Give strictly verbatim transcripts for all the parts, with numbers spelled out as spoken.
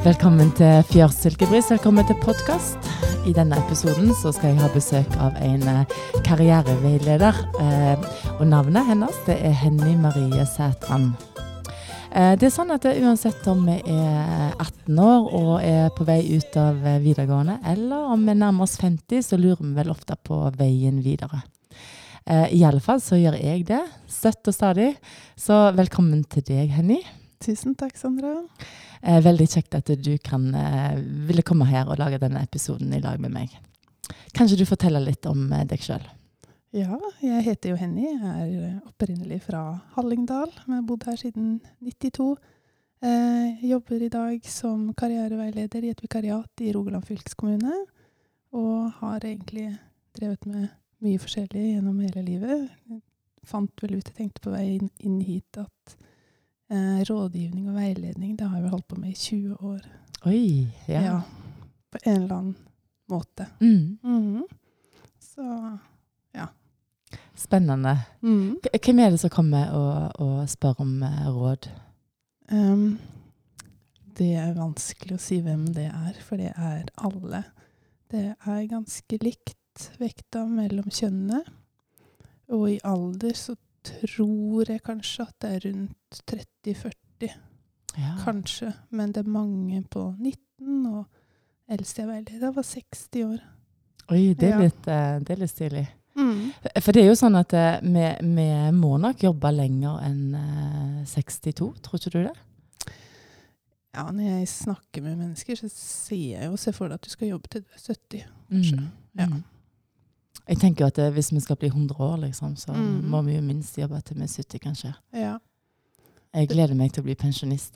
Velkommen til Fjørs Silkebris, velkommen til podcast. I denne episoden så skal jeg ha besøk av en eh, karriereveileder, eh, og navnet hennes det er Henny Marie Sætran. Eh, det er sånn at det, uansett om vi er atten år og er på vei ut av eh, videregående, eller om vi nærmer oss femti, så lurer vi vel ofte på veien videre. Eh, I alle fall så gjør jeg det, støtt og stadig. Så velkommen til deg, Henny. Tusen takk, Sandra. Eh, veldig kjekt at du kan eh, ville komme her og lage denne episoden I lag med meg. Kanskje du forteller litt om eh, deg selv? Ja, jeg heter jo Henny. Jeg er opprinnelig fra Hallingdal, men jeg har bodd her siden nittito. Eh, jobber I dag som karriereveileder I et vikariat I Rogaland fylkeskommune, og har egentlig drevet med mye forskjellig gjennom hele livet. Jeg fant vel ut, jeg tenkte på vei inn, inn hit at Eh, rådgivning og veiledning, det har jeg vel holdt på med I tjue år. Oi, ja. Ja, på en eller annen måte. Mm. Mhm. Så, ja. Spennende. Mhm. K- Hvem er det som kommer og, og spør om eh, råd? Um, det er vanskelig å si hvem det er, for det er alle. Det er ganske likt vekta mellom kjønnene, og I alder så tror jeg kanskje at det er rundt tretti førti, Ja. kanskje, men det er mange på nitten, og eldste jeg veileder var seksti år. Oi, det er, Ja. litt, eh, det er litt stilig. Mm. For det er jo sånn at eh, vi, vi må nok jobbe lenger enn eh, sekstito, tror ikke du det? Ja, når jeg snakker med mennesker, så sier jeg jo, se for deg at du skal jobbe til du er sytti, kanskje. Mm. Ja. Mm. Jeg tenker jo at eh, hvis vi skal bli hundre år, liksom, så Mm. må vi jo minst jobbe til vi er sytti, kanskje. Ja. Jeg gleder meg til å bli pensjonist.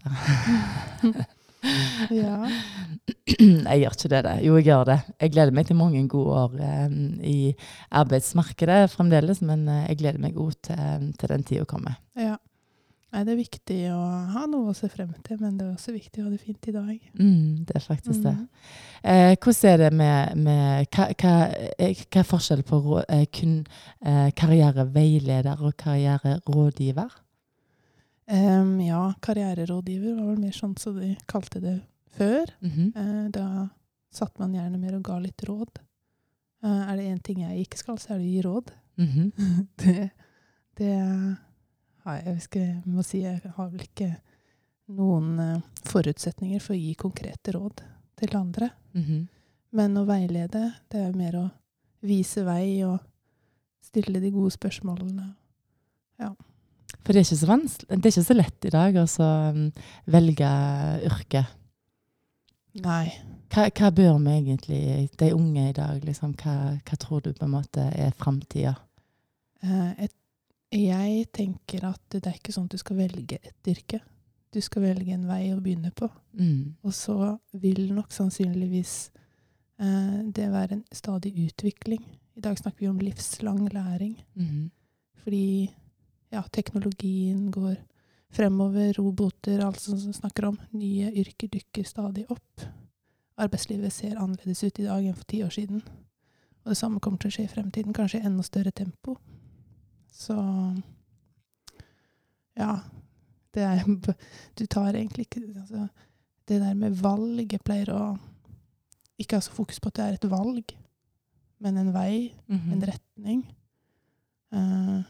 Ja. Jeg gjør ikke det, det. Jo, jeg gjør det. Jeg gleder meg til mange gode år eh, I arbeidsmarkedet fremdeles, men eh, jeg gleder meg også til, til den tiden å komme. Ja. Nei, det er viktig å ha noe å se frem til, men det er også viktig å ha det fint I dag. Mm, det er faktisk det. Mhm. Eh, hvordan er det med, med hva, hva, eh, hva er forskjell på rå, eh, kun eh, karriereveileder og karriererådgiver? Um, ja, karriererådgiver var vel mer sånn som de kalte det før. Mhm. Eh, da satt man gjerne mer og ga litt råd. Eh, er det en ting jeg ikke skal, så er det å gi råd. Mhm. det, det har jeg, jeg, skal, jeg må si, jeg har vel ikke noen eh, forutsetninger for å gi konkrete råd til andre. Mhm. Men å veilede, det er mer å vise vei og stille de gode spørsmålene. Ja. For det er ikke så vanskelig, det er ikke så lett I dag å så, um, velge yrke. Nei. Hva, hva bør vi egentlig, de unge I dag, liksom, hva, hva tror du på en måte er fremtiden? Eh, et, jeg tenker at det er ikke sånn at du skal velge et yrke. Du skal velge en vei å begynne på. Mm. Og så vil nok sannsynligvis eh, det være en stadig utvikling. I dag snakker vi om livslang læring. Mhm. Fordi ja, teknologien går fremover, roboter, alt som vi snakker om. Nye yrker dykker stadig opp. Arbeidslivet ser annerledes ut I dag enn for ti år siden. Og det samme kommer til å skje I fremtiden, kanskje I enda større tempo. Så ja, det er, du tar egentlig ikke, altså, det der med valg, jeg pleier å ikke ha så fokus på at det er et valg, men en vei, Mhm. en retning. Uh,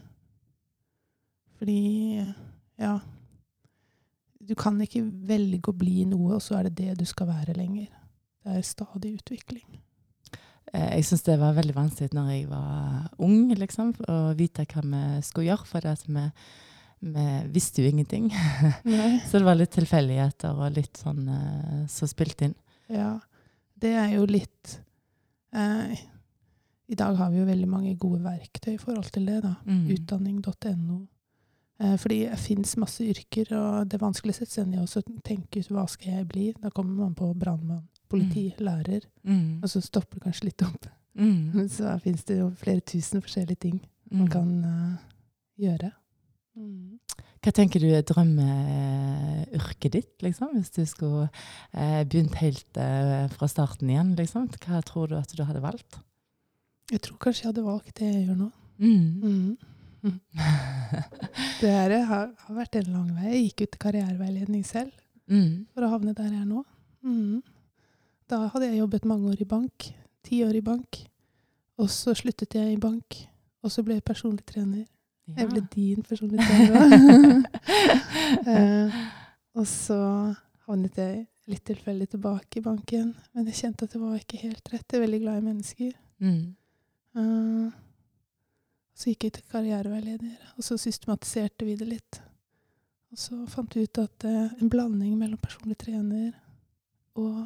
fordi, ja, du kan ikke velge å bli noe, og så er det det du skal være lenger. Det er stadig utvikling. Eh, Jeg synes det var veldig vanskelig når jeg var ung, liksom, å vite hva vi skulle gjøre, for det at vi, vi visste jo ingenting. Nei. Så det var litt tilfeldigheter og litt sånn eh, så spilt inn. Ja, det er jo litt eh, I dag har vi jo veldig mange gode verktøy I forhold til det da. Mm. Utdanning punktum no. Eh, fordi det finnes masse yrker, og det er vanskelig å sette seg ned og så tenke ut hva skal jeg bli. Da kommer man på brandmann, politi, Mm. lærer, Mm. og så stopper det kanskje litt opp. Mm. Men så finnes det jo flere tusen forskjellige ting man Mm. kan eh, gjøre. Mm. Hva tenker du er drømmeyrket ditt, liksom? Hvis du skulle eh, begynt helt eh, fra starten igjen, liksom? Hva tror du at du hadde valgt? Jeg tror kanskje jeg hadde valgt det jeg gjør nå. Mm. Mm. Mm. Det her har, har vært en lang vei. Jeg gikk ut til karriereveiledning selv Mm. for å havne der jeg er nå. Mm. Da hadde jeg jobbet mange år i bank, ti år i bank, og så sluttet jeg i bank, og så ble jeg personlig trener. Ja. Jeg ble din personlig trener. eh, og så havnet jeg litt tilfeldig tilbake i banken, men jeg kjente at det var ikke helt rett. Jeg er veldig glad i mennesker. Mm. Uh, så gikk jeg til karriereveileder, og så systematiserte vi det litt. Og så fant vi ut at uh, en blanding mellom personlig trener og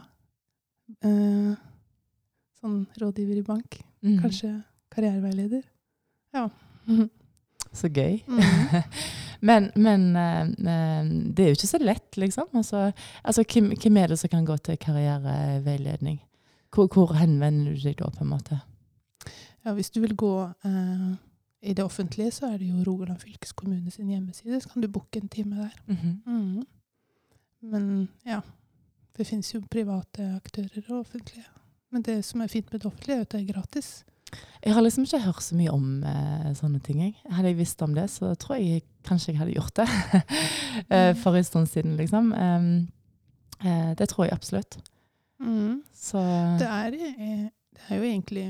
uh, sånn rådgiver i bank, Mm. kanskje karriereveileder. Ja. Så gøy. Mm. men men uh, det er jo ikke så lett, liksom. Altså, altså hvem, hvem er det som kan gå til karriereveiledning? Hvor, hvor henvender du deg da, på en måte? Ja, hvis du vil gå uh, i det offentlige, så er det jo Rogaland fylkeskommune sin hjemmeside, så kan du booke en time der. Mm-hmm. Mm. Men ja, det finnes jo private aktører og offentlige. Men det som er fint med det offentlige, er at det er gratis. Jeg har liksom ikke hørt så mye om eh, sånne ting. Jeg. Hadde jeg visst om det, så tror jeg kanskje jeg hadde gjort det. eh, for en stund siden, liksom. Um, eh, det tror jeg absolutt. Mm. Så Det er, eh, det er jo egentlig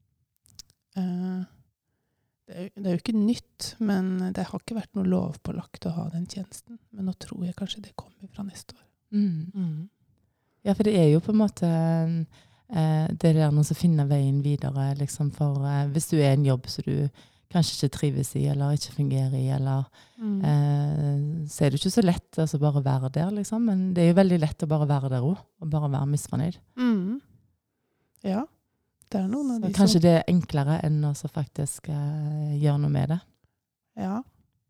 uh, det, er, det er jo ikke nytt, men det har ikke vært noe lovpålagt å ha den tjenesten. Men nå tror jeg kanskje det kommer fra neste år. mm. Mm. Ja, for det er jo på en måte eh, det der noe som finner veien videre, liksom, for eh, hvis du er i en jobb som du kanskje ikke trives i, eller ikke fungerer i, eller Mm. eh, så er det ikke så lett altså, bare å være der, liksom, men det er jo veldig lett å bare være der også, og bare være misfornøyd. Mm. Ja, det er noen av Så de kanskje som... det er enklere enn å så faktisk eh, gjøre noe med det. Ja.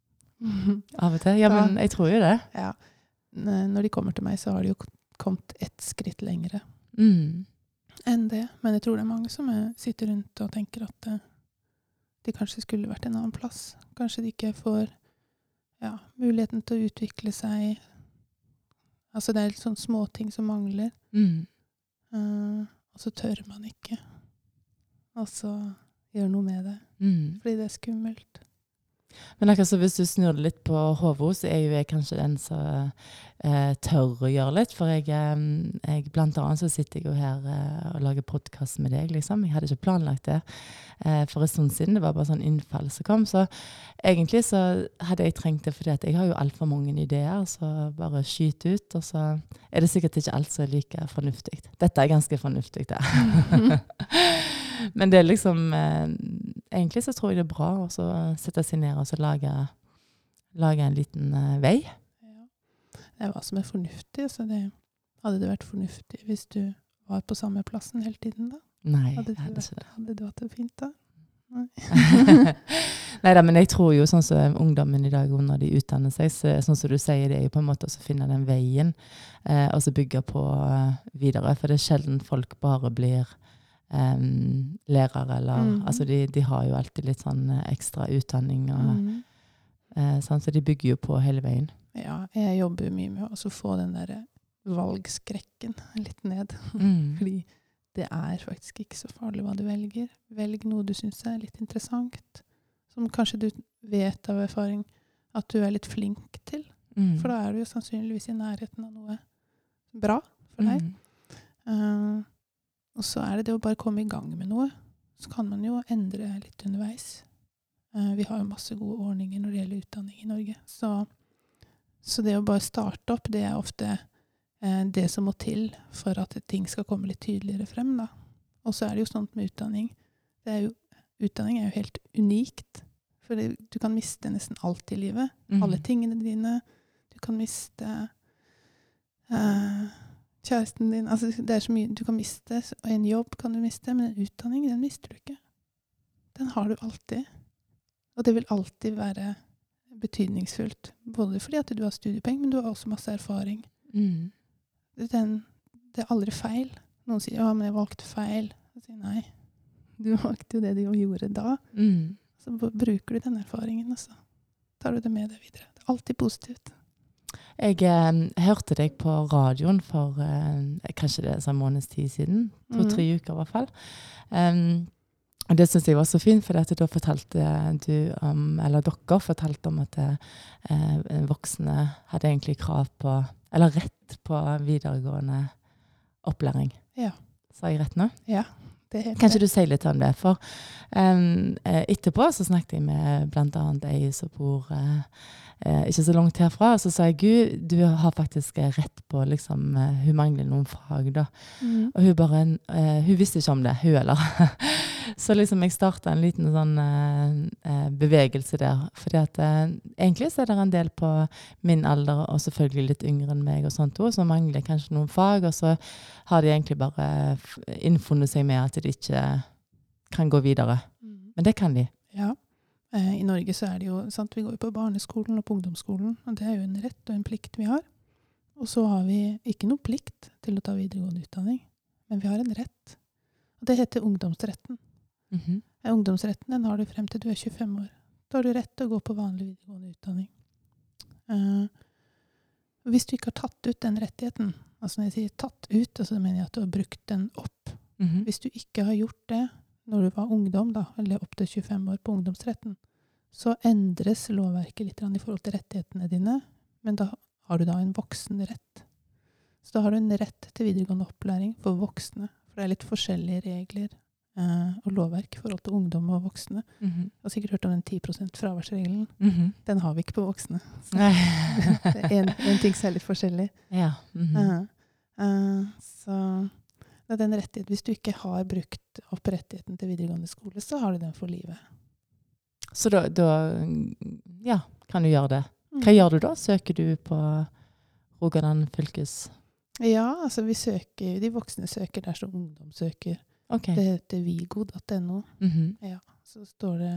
Av og til. Ja, Ja. men jeg tror jo det. Ja. N- Når de kommer til meg, så har de jo kommet ett skritt lengre Mm. enn det. Men jeg tror det er mange som er, sitter rundt og tenker at eh, de kanskje skulle vært en annen plass. Kanskje de ikke får ja, muligheten til å utvikle seg. Altså det er litt sånn små ting som mangler. Mm. Eh, og så tør man ikke. Og så gjør noe med det. Mm. Fordi det er skummelt. Men akkurat så hvis du snur det litt på hodet, så er jo jeg kanskje den som eh, tør å gjøre litt. For jeg, eh, jeg blant annet så sitter jeg jo her eh, og lager podcast med deg, liksom. Jeg hadde ikke planlagt det eh, for en stund siden. Det var bare sånn innfall som kom. Så egentlig så hadde jeg trengt det, fordi at jeg har jo alt for mange ideer, så bare skyt ut. Og så er det sikkert ikke alt som er like fornuftig. Dette er ganske fornuftig, det. Men det er liksom eh, egentlig så tror jeg det er bra å så sette seg ned og så lage, lage en liten eh, vei. Ja. Det er hva som er fornuftig, så det hadde det vært fornuftig hvis du var på samme plassen hele tiden da. Nei, Hadde jeg du, hadde vært, ikke det. hadde du hatt det fint da? Neida, men jeg tror jo sånn som ungdommen i dag når de utdanner seg, så, sånn som du sier, det er jo på en måte å finne den veien eh, og så bygge på eh, videre, for det er sjelden folk bare blir Um, lærere, eller Mm. altså de, de har jo alltid litt sånn eh, ekstra utdanning og, Mm. eh, sånn, så de bygger jo på hele veien. Ja, jeg jobber mye med å også få den der valgskrekken litt ned. Mm. Fordi det er faktisk ikke så farlig hva du velger. Velg noe du synes er litt interessant, som kanskje du vet av erfaring at du er litt flink til. Mm. For da er du jo sannsynligvis i nærheten av noe bra for deg. Mm. Uh, og så er det det å bare komme i gang med noe. Så kan man jo endre litt underveis. Uh, vi har jo masse gode ordninger når det gjelder utdanning i Norge. Så, så det å bare starte opp, det er ofte uh, det som må til for at ting skal komme litt tydeligere frem, da. Og så er det jo sånt med utdanning. Det er jo, utdanning er jo helt unikt. For det, du kan miste nesten alt i livet. Mm. Alle tingene dine. Du kan miste uh, kjæresten din. Altså, det er så mye du kan miste. Og en jobb kan du miste, men en utdanning, den mister du ikke. Den har du alltid. Og det vil alltid være betydningsfullt. Både fordi at du har studiepoeng, men du har også masse erfaring. Mm. Den, det er aldri feil. Noen sier, ja, men jeg valgte feil. Jeg sier, nei. Du valgte jo det du gjorde da. Mm. Så bruker du den erfaringen, og så tar du det med deg videre. Det er alltid positivt. Jeg eh, hørte deg på radioen for eh, kanskje det er en måneds tid siden, to-tre Mhm. uker i hvert fall. Um, og det synes jeg var så fint, for at da fortalte du om, eller dere fortalte om at eh, voksne hadde egentlig krav på, eller rett på videregående opplæring. Ja. Sa jeg rett nå? Ja, det er helt Kanskje det. du sier litt om det, for um, etterpå så snakket jeg med blant annet ei som bor uh, uh, ikke så langt herfra, og så sa jeg, Gud, du har faktisk rett på, liksom, uh, hun mangler noen fag da. Mm. Og hun bare, uh, hun visste ikke om det, hun eller. Så liksom jeg startet en liten sånn uh, uh, bevegelse der, fordi at uh, egentlig så er det en del på min alder, og selvfølgelig litt yngre enn meg og sånt også, som mangler kanskje noen fag, og så har de egentlig bare innfunnet seg med at de ikke kan gå videre. Mm. Men det kan de. Ja. Eh, I Norge så er det jo, sant, vi går jo på barneskolen og på ungdomsskolen, og det er jo en rett og en plikt vi har. Og så har vi ikke noe plikt til å ta videregående utdanning, men vi har en rett. Og det heter ungdomsretten. Mhm. Eh, Ungdomsretten, den har du frem til du er tjuefem år. Da har du rett til å gå på vanlig videregående utdanning. Eh, hvis du ikke har tatt ut den rettigheten, altså når jeg sier tatt ut, så mener jeg at du har brukt den opp. Mhm. Hvis du ikke har gjort det når du var ungdom, da, eller opp til tjuefem år på ungdomsretten, så endres lovverket litt i forhold til rettighetene dine, men da har du da en voksen rett. Så da har du en rett til videregående opplæring for voksne, for det er litt forskjellige regler eh, og lovverk i forhold til ungdom og voksne. Mhm. Jeg har sikkert hørt om den ti prosent fraværsregelen. Mhm. Den har vi ikke på voksne. Så Nei. det er en, en ting som er litt forskjellig. Ja. Mhm. Uh, uh, så det er den rettighet. Hvis du ikke har brukt opp rettigheten til videregående skole, så har du den for livet. Så da, da ja, kan du gjøre det. Hva gjør du da? Søker du på Rogaland fylkes? Ja, altså vi søker, de voksne søker der som ungdom søker. Ok. Det heter vigo punktum no. Mhm. Ja, så står det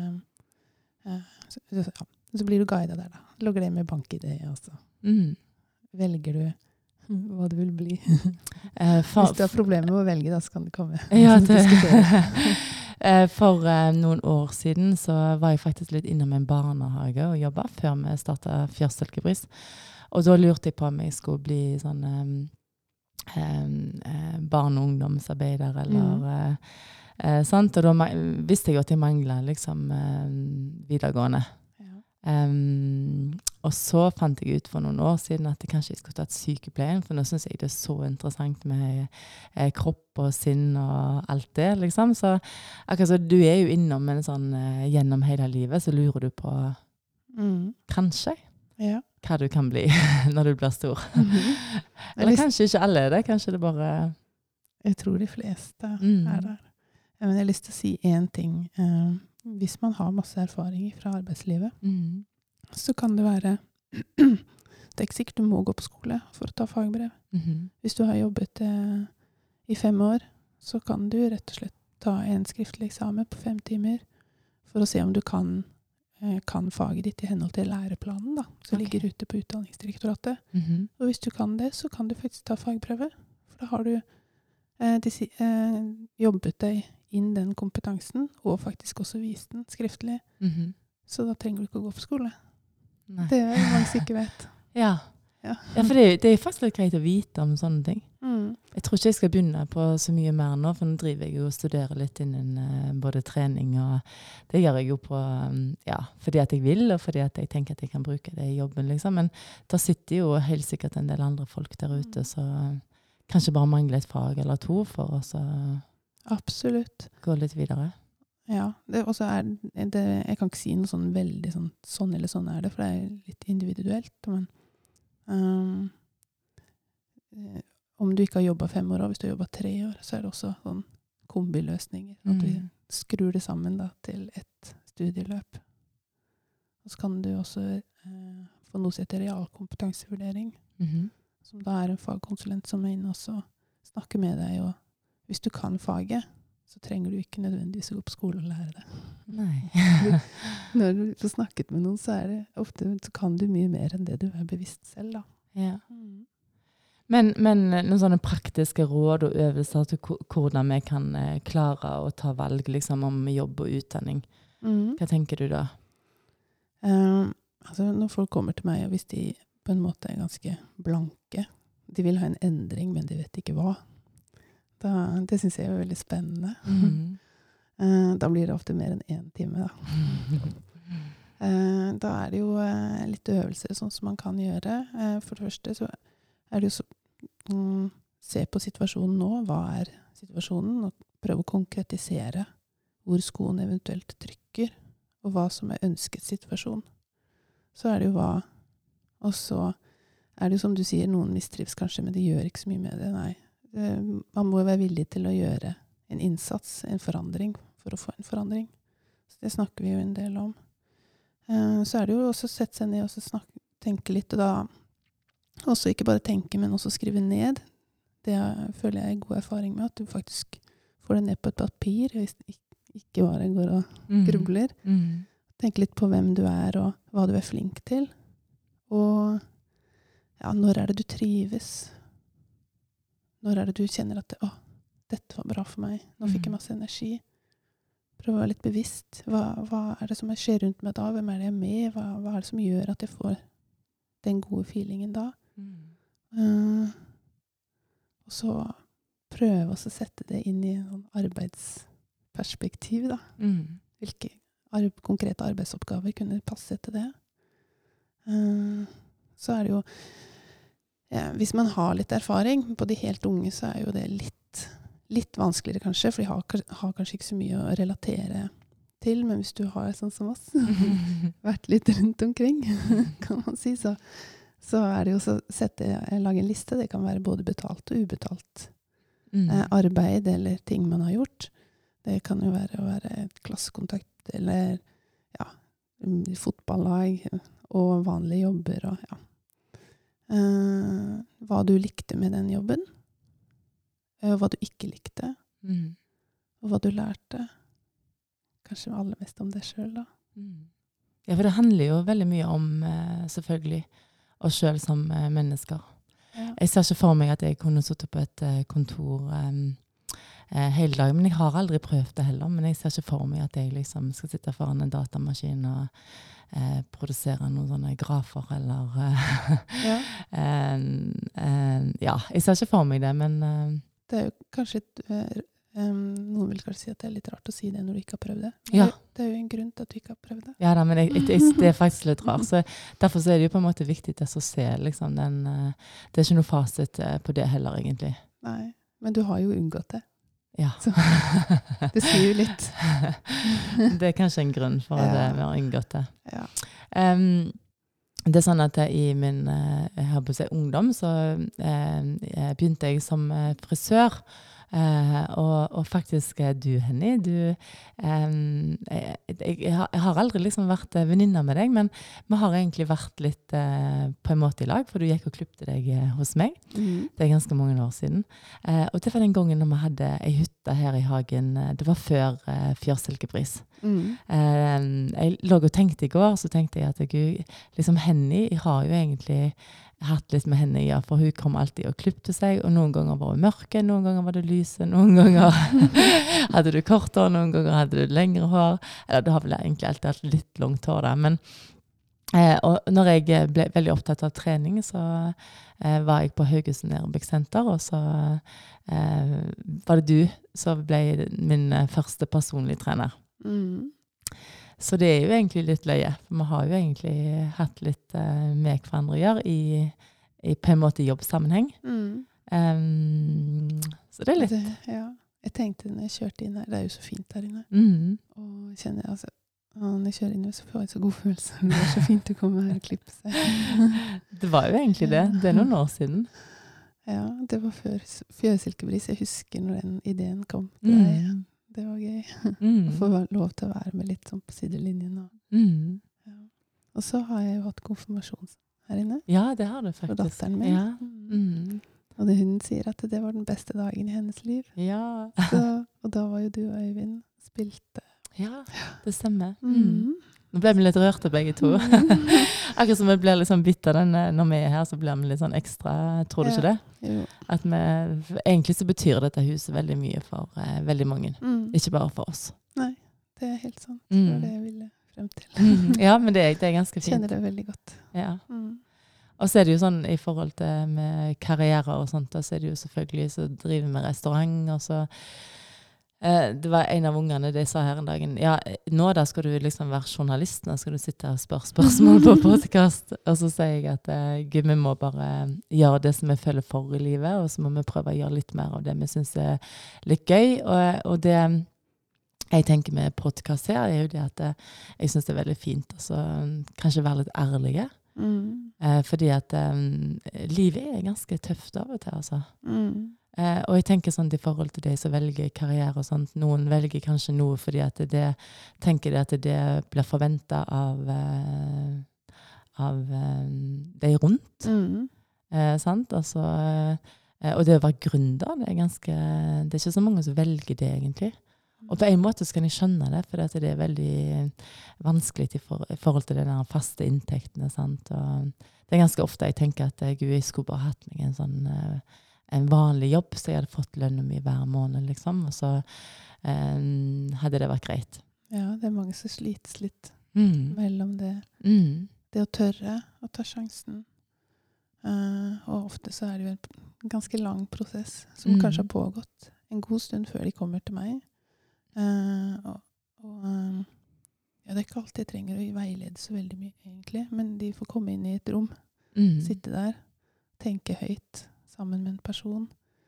uh, så, så, ja. så blir du guidet der da. Logger det med bank-I D, altså. Mhm. Velger du hva du vil bli. Eh, for, Hvis du har problemer med å velge, da så kan det komme. Ja, det, Diskutere. Eh, for eh, noen år siden så var jeg faktisk litt innom en barnehage og jobbet før vi startet Fjørstelkebris. Og da lurte jeg på om jeg skulle bli sånn um, um, uh, barn- og ungdomsarbeider eller Mm. uh, uh, sant? Og da ma- visste jeg at jeg manglet liksom um, videregående. Ja. Um, og så fant jeg ut for noen år siden at jeg kanskje skulle tatt sykepleien, for nå synes jeg det er så interessant med eh, kropp og sinn og alt det, liksom. Så akkurat så du er jo innom en sånn, eh, gjennom hele livet, så lurer du på, Mm. kanskje, Ja. hva du kan bli når du blir stor. Mhm. Eller kanskje ikke alle er det, kanskje det bare... Jeg tror de fleste Mm. er der. Men jeg har lyst til å si en ting. Eh, hvis man har masse erfaring fra arbeidslivet, Mm. så kan det være det er ikke sikkert du må gå på skole for å ta fagbrev. Mhm. Hvis du har jobbet eh, i fem år, så kan du rett og slett ta en skriftlig eksamen på fem timer for å se om du kan, eh, kan faget ditt i henhold til læreplanen da, som Ok. ligger ute på Utdanningsdirektoratet. Mhm. Og hvis du kan det, så kan du faktisk ta fagprøve. For da har du eh, de, si- eh, jobbet deg inn den kompetansen, og faktisk også vist den skriftlig. Mhm. Så da trenger du ikke å gå på skole. Nei. Det er det mange som ikke vet. Ja. Ja. Ja, for det, er- det er faktisk litt greit å vite om sånne ting. Mm. Jeg tror ikke jeg skal begynne på så mye mer nå, for nå driver jeg jo og studerer litt innen uh, både trening og det gjør jeg jo på, um, ja, fordi at jeg vil, og fordi at jeg tenker at jeg kan bruke det i jobben, liksom. Men da sitter jo helt sikkert en del andre folk der ute, så uh, kanskje bare mangler et fag eller to for å så Absolutt. gå litt videre. Ja, det, også er det, jeg kan ikke si noe sånn veldig sånn, sånn eller sånn er det, for det er litt individuelt, men um, eh, om du ikke har jobbet fem år, og hvis du har jobbet tre år, så er det også sånn kombiløsninger, at vi Mm. skrur det sammen da, til et studieløp. Og så kan du også eh, få noe som heter realkompetansevurdering, Mhm. som da er en fagkonsulent som er inne også snakker med deg, og hvis du kan faget, så trenger du ikke nødvendigvis å gå på skole og lære det. Nei. Når du får snakket med noen, så er det ofte, så kan du mye mer enn det du er bevisst selv, da. Ja. Men, men noen sånne praktiske råd og øvelser til ko- hvordan vi kan eh, klare å ta valg liksom, om jobb og utdanning. Mm. Hva tenker du da? Um, altså, når folk kommer til meg, og hvis de på en måte er ganske blanke, de vil ha en endring, men de vet ikke hva. Da, det synes jeg er veldig spennende. Mhm. Uh, da blir det ofte mer enn én time, da. Uh, da er det jo uh, litt øvelser sånn som man kan gjøre. Uh, for det første så er det jo så, um, se på situasjonen nå, hva er situasjonen, og prøve å konkretisere hvor skoen eventuelt trykker, og hva som er ønsket situasjon. Så er det jo hva, og så er det jo som du sier, noen mistrives kanskje, men de gjør ikke så mye med det, nei. Man må være villig til å gjøre en innsats, en forandring, for å få en forandring. Så det snakker vi jo en del om. Så er det jo også å sette seg ned og snakke, tenke litt, og da også ikke bare tenke, men også skrive ned. Det føler jeg er god erfaring med, at du faktisk får det ned på et papir, og ikke bare går og grubler. Mm. Mm. Tenke litt på hvem du er, og hva du er flink til. Og ja, når er det du trives? Når er det du kjenner at å, dette var bra for meg, nå fikk jeg masse energi. Prøv å være litt bevisst. Hva, hva er det som skjer rundt meg da? Hvem er det jeg er med? Hva, hva er det som gjør at jeg får den gode feelingen da? Mm. Uh, og så prøve å sette det inn i en arbeidsperspektiv da. Mm. Hvilke ar- konkrete arbeidsoppgaver kunne passe til det? Uh, så er det jo ja, hvis man har litt erfaring på de helt unge, så er jo det litt litt vanskeligere kanskje, for de har, har kanskje ikke så mye å relatere til, men hvis du har sånn som oss, vært litt rundt omkring, kan man si, så, så er det jo å sette, lage en liste. Det kan være både betalt og ubetalt mm. eh, arbeid eller ting man har gjort. Det kan jo være å være klassekontakt eller ja, fotballag og vanlige jobber og ja. Eh, hva du likte med den jobben, og hva du ikke likte, mm. og hva du lærte. Kanskje aller mest om deg selv, da. Mm. Ja, for det handler jo veldig mye om, eh, selvfølgelig, oss selv som eh, mennesker. Ja. Jeg ser ikke for meg at jeg kunne sitte på et eh, kontor eh, eh, hele dagen, men jeg har aldri prøvd det heller, men jeg ser ikke for meg at jeg liksom skal sitte foran en datamaskin og eh, produsere noen sånne grafer, eller eh, ja. eh, eh, ja, jeg ser ikke for meg det, men eh, det er jo kanskje et, um, noen vil kanskje si at det er litt rart å si det når du ikke har prøvd det. Ja. Det, det er jo en grunn til at du ikke har prøvd det. Ja da, men jeg, jeg, det er faktisk litt rart. Så derfor så er det jo på en måte viktig til å se liksom, den, det er ikke noe fasit på det heller egentlig. Nei, men du har jo unngått det. Ja. Så, det sier jo litt. Det er kanskje en grunn for at ja. Vi har unngått det. Ja. Um, Det er sånn at i min jeg har på seg ungdom, så eh, begynte jeg som frisør. Eh, og, og faktisk du, Henny, du, eh, jeg, jeg, har, jeg har aldri liksom vært venninner med deg, men vi har egentlig vært litt eh, på en måte i lag, for du gikk og klippte deg hos meg. Mm. Det er ganske mange år siden. Eh, og det var den gangen når vi hadde en hytte her i hagen, det var før eh, Fjørsilkebris. Mm. Eh, jeg lå og tenkte i går, så tenkte jeg at jeg, liksom Henny, jeg har jo egentlig hatt litt med henne, ja, for hun kom alltid og klippte seg, og noen ganger var hun mørke, noen ganger var det lyse, noen ganger hadde du kort hår, noen ganger hadde du lengre hår, eller det har vel egentlig alltid hatt litt langt hår da, men eh, og når jeg ble veldig opptatt av trening, så eh, var jeg på Haugesund Aerobic Center, og så eh, var det du som ble min første personlige trener. Mm. Så det er jo egentlig litt løye, for vi har jo egentlig hatt litt uh, med hverandre å gjøre i, i på en måte jobbsammenheng. Mm. Um, så det er litt... Det, ja, jeg tenkte når jeg kjørte inn her, det er jo så fint her inne. Mm. Og jeg kjenner, altså, når jeg kjører inn her, så får jeg så god følelse. Det er så fint å komme her og klippe seg. Det var jo egentlig det. Det er noen år siden. Ja, det var før Fjørsilkebris. Jeg husker når den ideen kom. Det er mm. Det var gøy. Mm. Å få lov til å være med litt sånn på sidelinjen. Og, mm. ja. Og så har jeg jo hatt konfirmasjon her inne. Ja, det har du faktisk. For datteren min. Ja. Mm. Og det, hun sier at det var den beste dagen i hennes liv. Ja. Så, og da var jo du og Øyvind spilte. Ja, det stemmer. Mm. Mm. Nå ble vi litt rørte begge to. Akkurat som vi blir liksom bitt av den når vi er her, så blir vi litt sånn ekstra, tror du ja. Ikke det? Jo. At vi, egentlig så betyr dette huset veldig mye for eh, veldig mange. Mm. Ikke bare for oss. Nei, det er helt sant. Det var det jeg ville frem til. Mm. Ja, men det er, det er ganske fint. Kjenner det veldig godt. Ja. Mm. Og så er det jo sånn, i forhold til med karriere og sånt, så er det jo selvfølgelig så driver vi restaurant, og så Eh, det var en av ungene de sa her en dagen, ja, nå da skal du liksom være journalist, nå skal du sitte og spørre spørsmål på podcast. Og så sier jeg at eh, Gud, vi må bare gjøre det som vi føler for i livet, og så må vi prøve å gjøre litt mer av det vi synes er litt gøy. Og, og det jeg tenker med podcast her, er jo det at eh, jeg synes det er veldig fint å kanskje være litt ærlige. Mm. Eh, fordi at eh, livet er ganske tøft av og til, altså. Mm. Eh, og jeg tenker sånn i forhold til de som velger karriere og sånt, noen velger kanskje noe fordi at det, tenker de at det blir forventet av, eh, av eh, de rundt. Mm. Eh, sant? Altså, eh, og det å være gründer, det er ganske, det er ikke så mange som velger det egentlig. Og på en måte så kan jeg skjønne det, for det er veldig vanskelig i, for, i forhold til den faste inntektene, sant? Og det er ganske ofte jeg tenker at Gud, jeg skulle bare hatt meg en sånn eh, en vanlig jobb, så jeg hadde fått lønn i hver måned, liksom. Og så um, hadde det vært greit. Ja, det er mange som slites litt mm. mellom det. Mm. Det å tørre å ta sjansen. Uh, og ofte så er det jo en ganske lang prosess, som mm. kanskje har pågått en god stund før de kommer til meg. Uh, og og um, ja, det er ikke alltid jeg trenger å veilede så veldig mye, egentlig. Men de får komme inn i et rom, mm. sitte der, tenke høyt, sammen med en person.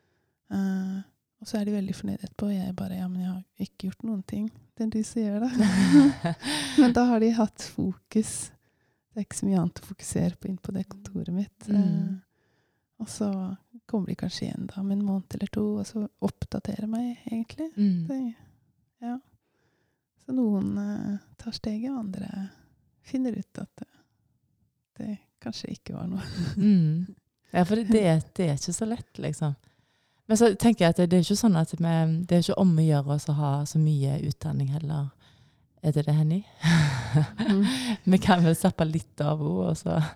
Uh, og så er de veldig fornøyd etterpå. Jeg bare, ja, men jeg har ikke gjort noen ting. Det er du som gjør det. Men da har de hatt fokus. Det er ikke så mye annet å fokusere på inn på det kontoret mitt. Mm. Uh, og så kommer de kanskje igjen da, med en måned eller to, og så oppdaterer meg, egentlig. Mm. Det, ja. Så noen uh, tar steget, og andre finner ut at det, det kanskje ikke var noe. mm. Ja, for det, det er ikke så lett, liksom. Men så tenker jeg at det, det er ikke sånn at vi, det er ikke om å gjøre oss å ha så mye utdanning heller. Er det det, Henny? mm. Vi kan vel sappe litt av henne, og så...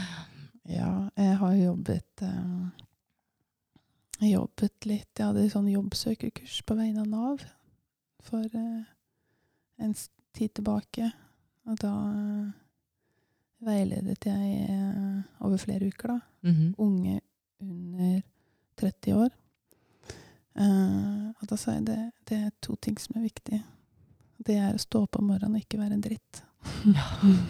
Ja, jeg har jobbet... Um, jeg jobbet litt. Jeg hadde sånn jobbsøkerkurs på vegne av Nav for uh, en tid tilbake. Og da... Uh, veiledet jeg eh, over flere uker da. Mm-hmm. Unge under tretti år. Uh, og da sa jeg det, det er to ting som er viktig. Det er å stå opp om morgenen og ikke være en dritt. Ja.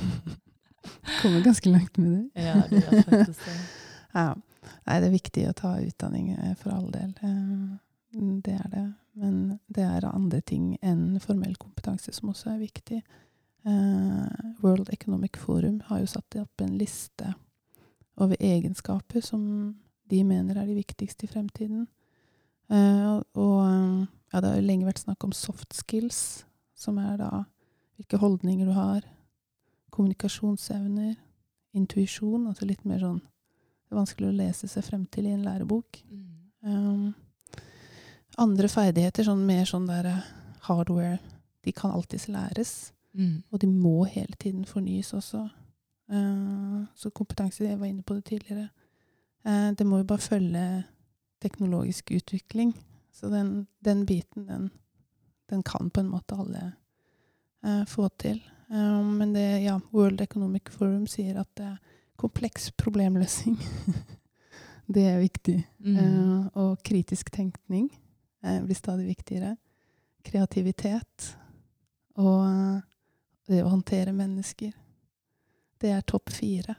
Kommer ganske langt med det. Ja, det er faktisk det. Ja. Nei, det er viktig å ta utdanning for all del. Uh, det er det. Men det er andre ting enn formell kompetanse som også er viktig. Uh, World Economic Forum har jo satt opp en liste over egenskaper som de mener er de viktigste i fremtiden. Uh, og ja, det har jo lenge vært snakk om soft skills, som er da hvilke holdninger du har, kommunikasjonsevner, intuisjon, altså litt mer sånn, det er vanskelig å lese seg frem til i en lærebok. Mm. Um, andre ferdigheter, sånn mer sånn der hardware, de kan alltids læres. Mm. Og de må hele tiden fornyes også. Uh, så kompetanse, jeg var inne på det tidligere. Uh, det må jo bare følge teknologisk utvikling. Så den, den biten, den, den kan på en måte alle uh, få til. Uh, men det, ja, World Economic Forum sier at det er kompleks problemløsning. Det er viktig. Mm. Uh, og kritisk tenkning uh, blir stadig viktigere. Kreativitet. Og det å håndtere mennesker. Det er topp fire.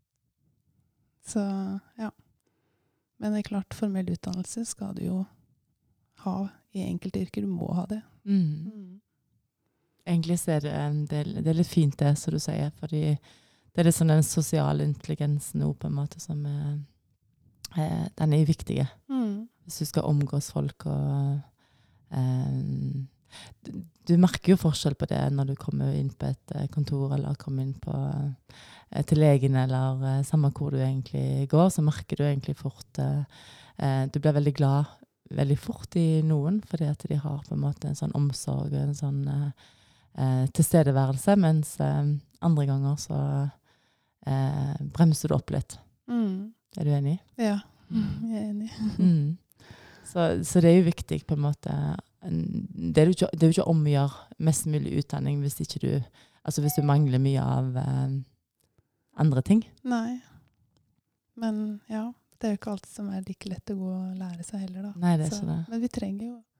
Så, ja. Men det er klart, formell utdannelse skal du jo ha i enkelte yrker. Du må ha det. Mm. Mm. Egentlig så er det, det, det er litt fint det, som du sier, fordi det er litt sånn den sosiale intelligensen nå, på en måte, som er, eh, den er viktig. Mm. Hvis du skal omgås folk og... Eh, Du, du merker jo forskjell på det når du kommer inn på et uh, kontor eller kommer inn på, uh, til legen eller uh, samme hvor du egentlig går, så merker du egentlig fort uh, uh, du blir veldig glad veldig fort i noen, fordi at de har på en måte en sånn omsorg og en sånn uh, uh, tilstedeværelse, mens uh, andre ganger så uh, bremser du opp litt. Mm. Er du enig? Ja, jeg er enig. Mm. Så, så det er jo viktig på en måte. Det er jo ikke, det er jo ikke om å gjøre mest mulig utdanning hvis ikke du, altså hvis du mangler mye av eh, andre ting. Nei. Men ja, det er jo ikke alt som er like lett å gå og lære seg heller da. Nei, det er Så, ikke det. men vi trenger jo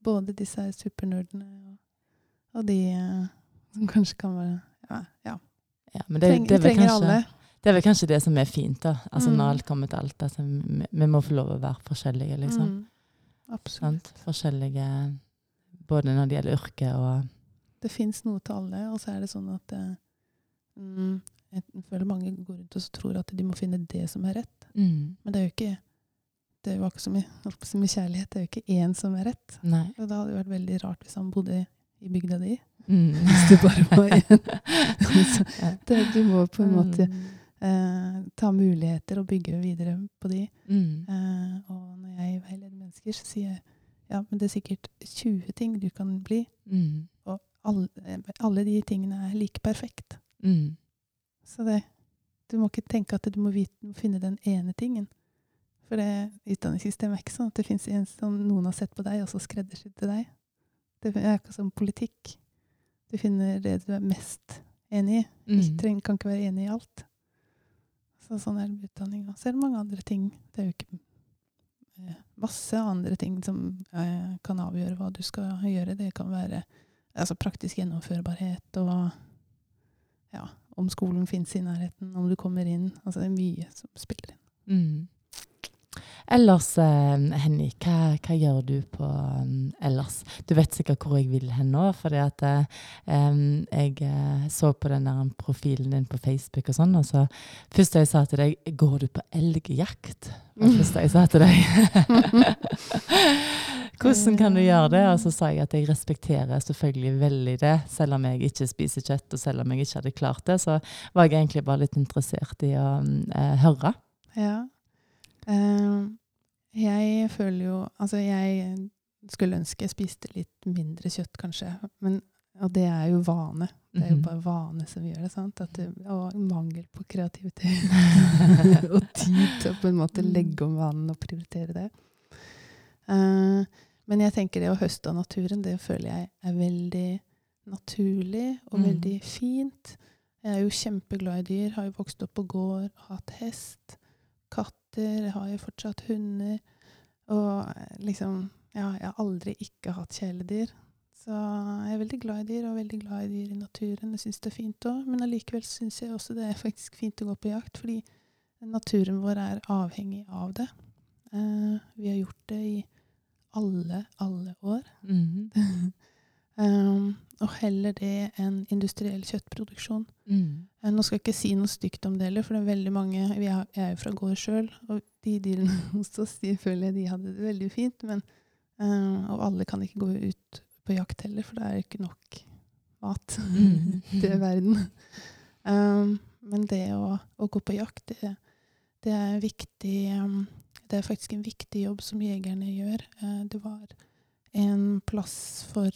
både disse her supernerdene og, og de uh, som kanskje kan være, ja, ja. ja men det, Treng, det, er vel trenger kanskje, alle. det er vel kanskje det som er fint da, altså Mm. når alt kommer til alt, altså, vi, vi må få lov å være forskjellige liksom. Mm. Absolutt. Sant? Forskjellige, både når det gjelder yrke og... Det finnes noe til alle, og så er det sånn at uh, mm, jeg føler mange går rundt og tror at de må finne det som er rett. Mm. Men det er jo ikke, det er jo ikke som i, som i kjærlighet, det er jo ikke en som er rett. Nei. Og da hadde det vært veldig rart hvis han bodde i bygda di. Mm. Hvis det bare var en. Så det, du må på en måte eh, ta muligheter og bygge videre på de. Mm. Eh, og når jeg veileder mennesker, så sier jeg, ja, men det er sikkert tjue ting du kan bli. Mm. Og alle, alle de tingene er like perfekt. Mm. Så det, du må ikke tenke at du må, vite, må finne den ene tingen. For det utdanningssystemet er ikke sånn at det finnes en som noen har sett på deg, og så skreddersydd til deg. Det er ikke som politikk. Du finner det du er mest enig i. Mm. Du trenger, kan ikke være enig i alt. Så sånn er det med utdanning. Og så er det mange andre ting. Det er jo ikke eh, masse andre ting som eh, kan avgjøre hva du skal gjøre. Det kan være altså, praktisk gjennomførbarhet og ja, om skolen finnes i nærheten, om du kommer inn. Altså det er mye som spiller inn. Mm. Ellers, eh, Henny, hva, hva gjør du på um, ellers? Du vet sikkert hvor jeg vil hen nå, fordi at eh, jeg eh, så på den der profilen din på Facebook og sånn, og så først da jeg sa til deg, går du på elgjakt? Og først da jeg sa til deg, hvordan kan du gjøre det? Og så sa jeg at jeg respekterer selvfølgelig veldig det, selv om jeg ikke spiser kjøtt, og selv om jeg ikke hadde klart det, så var jeg egentlig bare litt interessert i å eh, høre. Ja. Uh, jeg føler jo, altså jeg skulle ønske jeg spiste litt mindre kjøtt kanskje, men, og det er jo vane. Det er jo bare vane som gjør det, sant? At det, og mangel på kreativitet og tid til å på en måte legge om vanen og prioritere det. Uh, men jeg tenker det å høste av naturen, det føler jeg er veldig naturlig og mm. veldig fint. Jeg er jo kjempeglad i dyr, har jo vokst opp på gård, hatt hest, katter, jeg har jo fortsatt hunder, og liksom, ja, jeg har aldri ikke hatt kjæledyr. Så jeg er veldig glad i dyr, og veldig glad i dyr i naturen. Jeg synes det er fint også, men allikevel synes jeg også det er faktisk fint å gå på jakt, fordi naturen vår er avhengig av det. Uh, vi har gjort det i alle, alle år. Mm-hmm. um, og heller det enn industriell kjøttproduksjon. Mm. Uh, nå skal jeg ikke si noe stygt om det heller, for det er veldig mange, vi er, jeg er jo fra gård selv, og de dyrene hos oss, de føler jeg de hadde det veldig fint, men, uh, og alle kan ikke gå ut på jakt heller, for det er ikke nok mat mm. til verden. Um, men det å, å gå på jakt, det, det er viktig, um, det er faktisk en viktig jobb som jegerne gjør. Uh, det var en plass for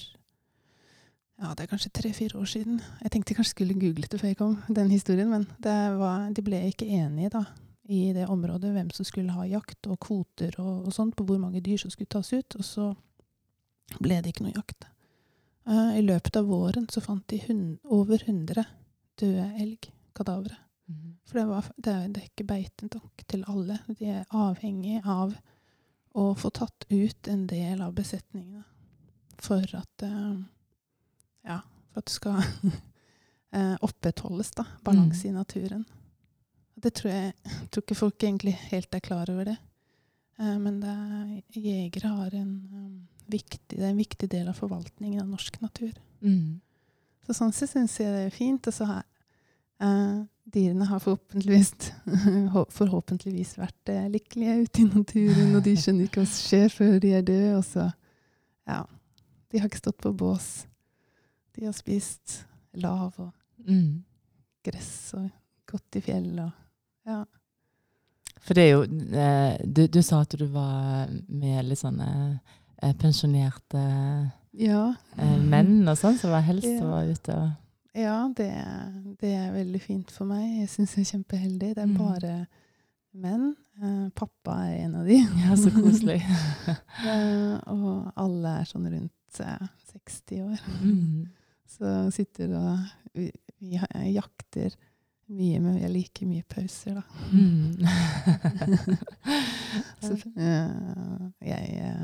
ja, det er kanskje tre-fire år siden. Jeg tenkte jeg kanskje skulle google det før jeg kom, den historien, men det var, de ble ikke enige da, i det området, hvem som skulle ha jakt og kvoter og, og sånt, på hvor mange dyr som skulle tas ut, og så ble det ikke noe jakt. Uh, I løpet av våren så fant de hund, over hundre døde elgkadavere. Mm. For det, var, det, er, det er ikke beiten nok til alle. De er avhengig av å få tatt ut en del av besetningene for at uh, ja, for at det skal eh, opprettholdes da, balanse mm. i naturen. Det tror jeg, jeg tror ikke folk egentlig helt er klar over det. Eh, men det er, jegere har en um, viktig, det er en viktig del av forvaltningen av norsk natur. Mm. Så sånn så synes jeg det er fint. Og så har eh, dyrene har forhåpentligvis, forhåpentligvis vært eh, lykkelige ute i naturen, og de skjønner ikke hva som skjer før de er døde. Og så, ja, de har ikke stått på bås. De har spist lav og mm. gress og gått i fjell og ja. For det er jo, eh, du, du sa at du var med litt sånne eh, pensjonerte ja. eh, menn og sånn, så det var helst ja. Å være ute og... Ja, det, det er veldig fint for meg. Jeg synes jeg er kjempeheldig. Det er mm. bare menn. Eh, pappa er en av de. Ja, så koselig. eh, og alle er sånn rundt eh, seksti år. Mm. Så sitter og vi, vi jakter mye, men vi har like mye pauser da. Mm. Så uh, jeg uh,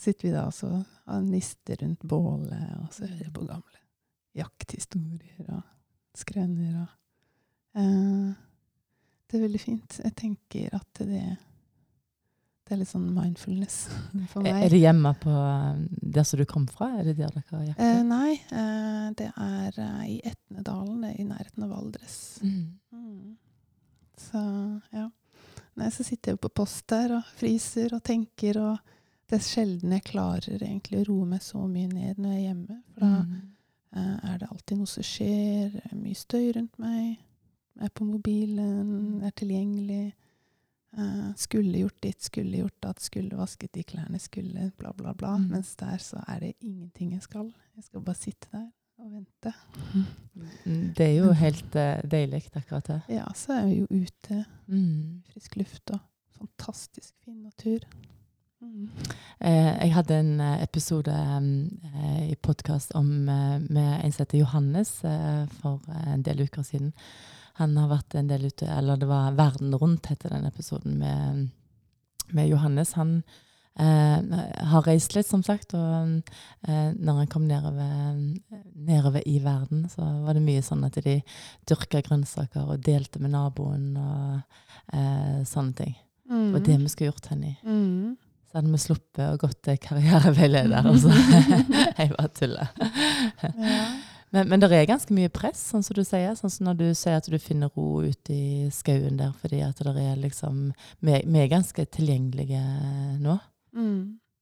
sitter vi da også og nister rundt bålet, og så hører på gamle jakthistorier og skrøner. Og, eh, det er veldig fint. Jeg tenker at det, det er litt sånn mindfulness for meg. Er det hjemme på der som du kom fra? Er det der dere jakter? Eh, nei, eh, det er eh, i Etnedalen, i nærheten av Valdres. Mm. Mm. Så, ja. Nei, så sitter jeg på post der og fryser og tenker, og det er sjelden jeg klarer egentlig å roe meg så mye ned når jeg er hjemme. For da Mm. eh, er det alltid noe som skjer, mye støy rundt meg, er på mobilen, er tilgjengelig, eh, skulle gjort ditt, skulle gjort datt, skulle vasket de klærne, skulle bla bla bla. Mm. Mens der så er det ingenting jeg skal. Jeg skal bare sitte der og vente. Mm, Det er jo helt uh, deilig akkurat det. Ja, så er vi jo ute, Mm. frisk luft og fantastisk fin natur. Mm. Eh, jeg hadde en eh, episode eh, i podcast om, eh, med en som heter Johannes eh, for eh, en del uker siden. Han har vært en del ute, eller det var Verden rundt heter den episoden med, med Johannes. Han eh, har reist litt, som sagt, og eh, når han kom nedover, nedover i verden, så var det mye sånn at de dyrka grønnsaker og delte med naboen og eh, sånne ting. Mm. Det var det vi skulle gjort henne i. Mm. Så hadde vi sluppet og gått til karriereveileder, og så jeg bare tuller. Ja. Men, men det er ganske mye press, sånn som du sier. Sånn som når du sier at du finner ro ute i skauen der, fordi at det er liksom, vi, vi er ganske tilgjengelige nå. Mm.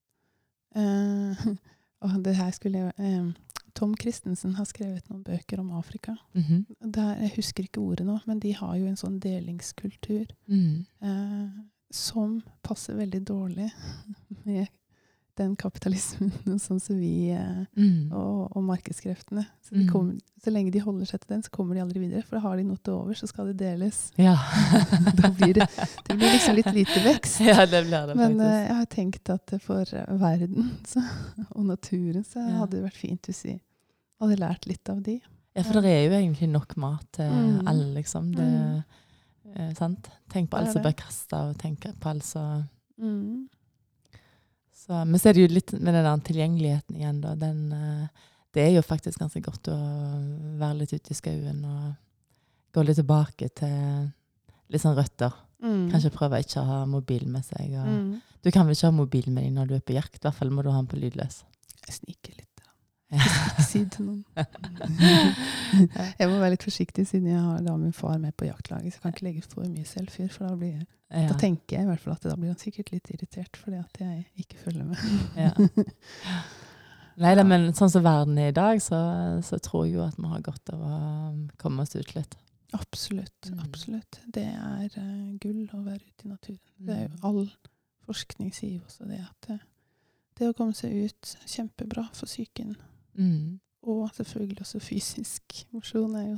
Eh, og det her skulle jeg... Eh, Tom Christensen har skrevet noen bøker om Afrika. Mhm. Der, jeg husker ikke ordet nå, men de har jo en sånn delingskultur Mm. eh, som passer veldig dårlig med den kapitalismen sånn som vi eh, Mm. og, og markedskreftene. Så, de Mm. kommer, så lenge de holder seg til den, så kommer de aldri videre. For har de noe til over, så skal det deles. Ja. Da blir det, det blir liksom litt lite vekst. Ja, det blir det Men faktisk. eh, jeg har tenkt at for verden så, og naturen så Ja. hadde det vært fint hvis vi hadde lært litt av de. Ja, for det er jo egentlig nok mat til Mm. alle, liksom. Det, eh, sant? Tenk på Det er alt som det. blir kastet, og tenk på alt som... Mm. Så, men så er det jo litt med den der tilgjengeligheten igjen da. Den, eh, det er jo faktisk ganske godt å være litt ute i skauen og gå litt tilbake til litt sånn røtter. Mm. Kanskje prøve ikke å ha mobil med seg. Og, Mm. Du kan vel ikke ha mobil med deg når du er på jakt. I hvert fall må du ha den på lydløs. Jeg sniker litt. Ja. Ikke si til noen. Jeg må være litt forsiktig siden jeg har da min far med på jaktlaget, så jeg kan ikke legge for mye selvfyr, for da, blir jeg, Ja. da tenker jeg i hvert fall at da blir han sikkert litt irritert fordi at jeg ikke følger med. Ja. Nei, da, men sånn som verden er i dag, så, så tror jeg jo at vi har godt av å komme oss ut litt. Absolutt, Mm. absolutt. Det er uh, gull å være ute i naturen. Det er jo all forskning sier jo også det at det, det å komme seg ut er kjempebra for psyken. Mm. Og selvfølgelig også fysisk mosjon er jo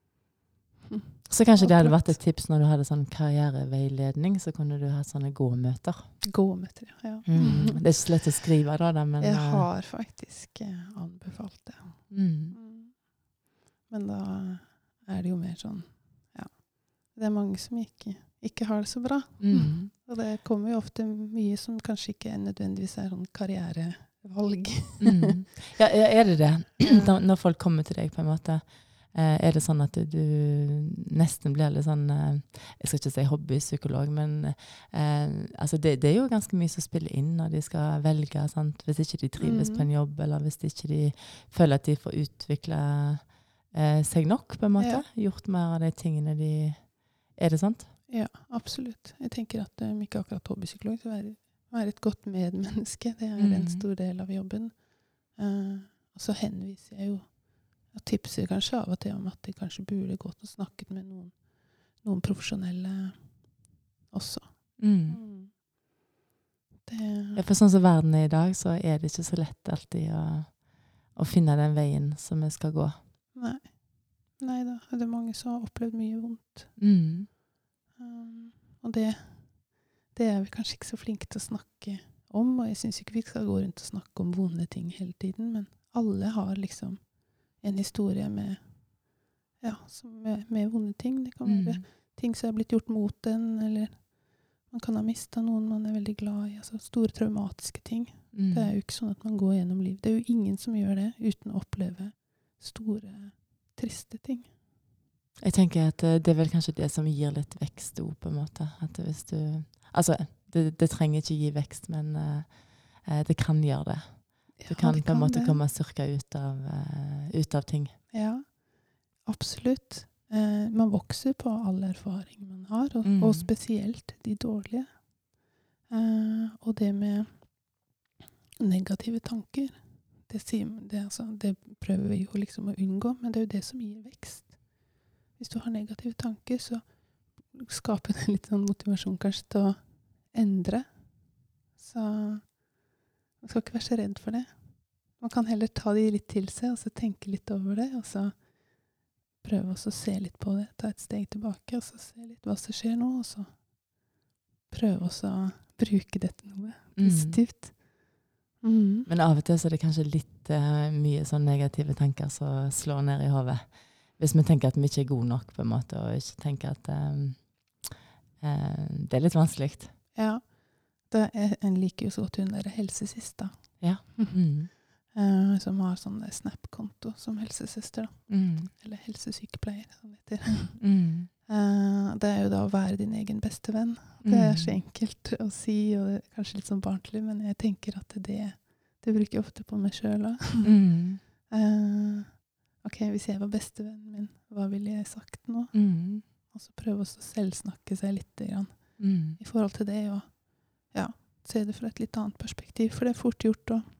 Så kanskje det hadde Opplagt. vært et tips når du hadde sånn karriereveiledning, så kunne du ha sånne gåmøter. gåmøter. Ja. Mm. Det er ikke så lett å skrive da, da men... Jeg eh, har faktisk eh, anbefalt det. Mm. Men da er det jo mer sånn, ja, det er mange som ikke, ikke har det så bra. Mm. Og det kommer jo ofte mye som kanskje ikke nødvendigvis er sånn karrierevalg. Mm. Ja, er det det? Da, når folk kommer til deg på en måte, eh, er det sånn at du, du nesten blir litt sånn, eh, jeg skal ikke si hobbypsykolog, men eh, altså det, det er jo ganske mye som spiller inn når de skal velge, sant? Hvis ikke de trives Mm. på en jobb, eller hvis ikke de føler at de får utvikle eh, seg nok, på en måte. Gjort mer av de tingene de... Er det sant? Ja, absolutt. Jeg tenker at um, ikke akkurat hobbypsykolog, så være, være et godt medmenneske, det er Mm. en stor del av jobben. Uh, og så henviser jeg jo, og tipser kanskje av og til om at de kanskje burde gått og snakket med noen, noen profesjonelle også. Mm. Det, Ja, for sånn som verden er i dag, så er det ikke så lett alltid å, å finne den veien som vi skal gå. nei. Nei da, det er mange som har opplevd mye vondt. Mm. Um, og det, det er vi kanskje ikke så flinke til å snakke om, og jeg synes ikke vi skal gå rundt og snakke om vonde ting hele tiden, men alle har liksom en historie med, ja, som med, med vonde ting. Det kan være Mm. ting som er blitt gjort mot den, eller Man kan ha mistet noen man er veldig glad i, altså store traumatiske ting. Mm. Det er jo ikke sånn at man går gjennom liv. Det er jo ingen som gjør det uten å oppleve store, triste ting. Jeg tenker at det er vel kanskje det som gir litt vekst også, på en måte. At hvis du, altså, det, det trenger ikke gi vekst, men uh, det kan gjøre det. Du Ja, kan det på en måte det. komme styrka ut av, uh, ut av ting. Ja, absolutt. Eh, man vokser på all erfaring man har, og, Mm. og spesielt de dårlige. Eh, og det med negative tanker, det, sier, det, altså, det prøver vi jo liksom å unngå, men det er jo det som gir vekst. Hvis du har negative tanker, så skaper det litt sånn motivasjon kanskje til å endre. Så man skal ikke være så redd for det. Man kan heller ta de litt til seg, og så tenke litt over det, og så prøve også å se litt på det, ta et steg tilbake, og så se litt hva som skjer nå, og så prøve også å bruke det til noe positivt. Mm. Mm. Men av og til så er det kanskje litt uh, mye sånn negative tanker som slår ned i hodet. Hvis vi tenker at vi ikke er gode nok, på en måte, og ikke tenker at um, uh, det er litt vanskelig. Ja, det er, en liker jo så godt hun der helsesist da. Ja. Mm. Uh, som har sånn Snap-konto som helsesøster, da. Mm. Eller helsesykepleier, som det heter. Mm. Uh, det er jo da å være din egen beste venn. Det er så enkelt å si, og det er kanskje litt sånn barnslig, men jeg tenker at det, det bruker jeg ofte på meg selv også. Mm. Uh, ok, hvis jeg var bestevennen min, hva ville jeg sagt nå? Mm. Og så prøve også å selvsnakke seg litt grann, Mm. i forhold til det, og ja, se det fra et litt annet perspektiv, for det er fort gjort å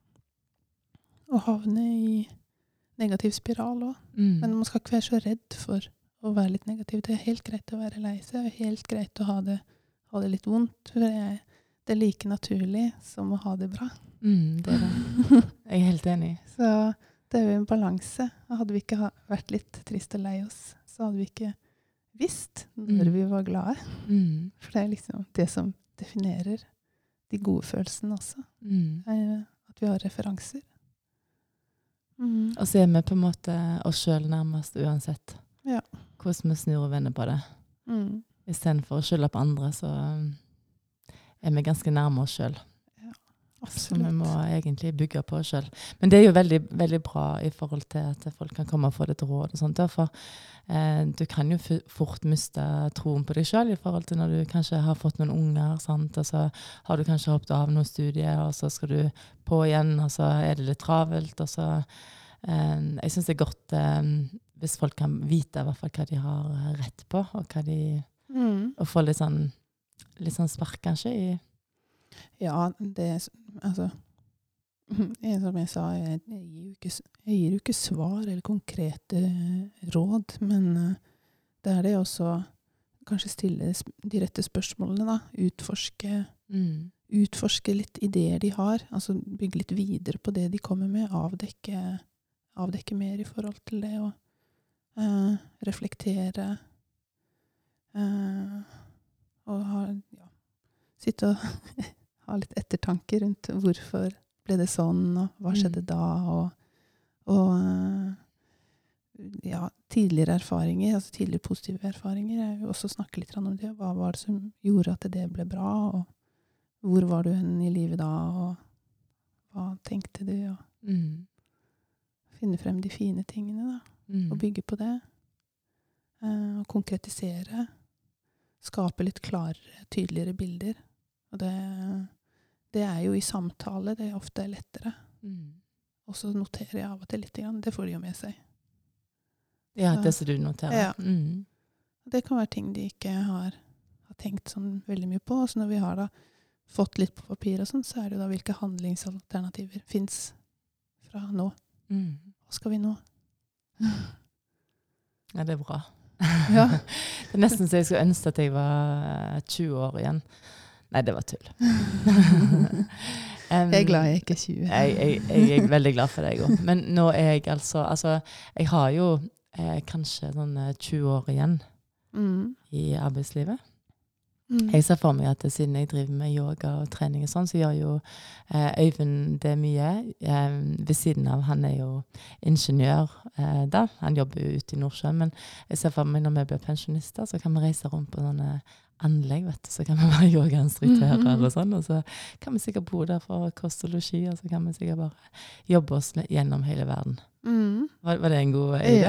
å havne i negativ spiral også. Mm. Men man skal ikke være så redd for å være litt negativ. Det er helt greit å være lei seg, og helt greit å ha det, ha det litt vondt. For det er, det er like naturlig som å ha det bra. Mm, det er det. Jeg er helt enig. Så det er jo en balanse. Hadde vi ikke ha, vært litt trist og lei oss, så hadde vi ikke visst når Mm. vi var glade. Mm. For det er liksom det som definerer de gode følelsene også. Mm. Er at vi har referanser. Mm. Og så er vi på en måte oss selv nærmest uansett. Ja. Hvordan vi snur og vender på det. Mm. I stedet for å skylde på andre, så er vi ganske nærme oss selv. Så vi må egentlig bygge på oss selv. Men det er jo veldig, veldig bra i forhold til at folk kan komme og få det til råd og sånt. For eh, du kan jo f- fort miste troen på deg selv i forhold til når du kanskje har fått noen unger, sant? Og så har du kanskje hoppet av noen studier, og så skal du på igjen, og så er det litt travelt. Og så, eh, jeg synes det er godt eh, hvis folk kan vite i hvert fall hva de har rett på, og hva de, Mm. og få litt sånn, litt sånn spark kanskje i. Ja, det er s- altså jeg, som jeg sa, jeg, jeg, gir jo ikke, s- jeg gir jo ikke svar eller konkrete eh, råd, men eh, det er det også kanskje stille sp- de rette spørsmålene da, utforske, Mm. utforske litt ideer de har, altså bygge litt videre på det de kommer med, avdekke, avdekke mer i forhold til det, og eh, reflektere, eh, og ha, ja, sitte og ha litt ettertanke rundt hvorfor ble det sånn, og hva skjedde Mm. da, og, og eh, ja, tidligere erfaringer, altså tidligere positive erfaringer, er jo også snakke litt om det. Hva var det som gjorde at det ble bra, og hvor var du hen i livet da, og hva tenkte du, og Mm. finne frem de fine tingene da, Mm. og bygge på det, eh, og konkretisere, skape litt klarere, tydeligere bilder. Og det, det er jo i samtale det ofte er lettere. Mm. Og så noterer jeg av og til litt, grann. Det får de jo med seg. Ja, Så- det som du noterer. Ja. Mm. Det kan være ting de ikke har, har tenkt sånn veldig mye på. Og så når vi har da fått litt på papir og sånn, så er det jo da hvilke handlingsalternativer finnes fra nå. Mm. Hva skal vi nå? Ja, det er bra. Ja. Det er nesten så jeg skulle ønske at jeg var tjue år igjen. Nei, det var tull. Um, Jeg er glad jeg ikke er tjue. Jeg, jeg, jeg er veldig glad for det, jeg også. Men nå er jeg altså, altså jeg har jo eh, kanskje sånn eh, tjue år igjen Mm. i arbeidslivet. Mm. Jeg ser for meg at siden jeg driver med yoga og trening og sånn, så gjør jo eh, Øyvind det mye. Eh, ved siden av, han er jo ingeniør eh, da. Han jobber jo ute i Nordsjøen, men jeg ser for meg når vi blir pensjonister, så kan vi reise rundt på sånne anlegg, vet du, så kan vi være yogainstruktører og sånn, og så kan vi sikkert bo der for kost og logi, og så kan vi sikkert bare jobbe oss gjennom hele verden. Mm. Var, var det en god idé?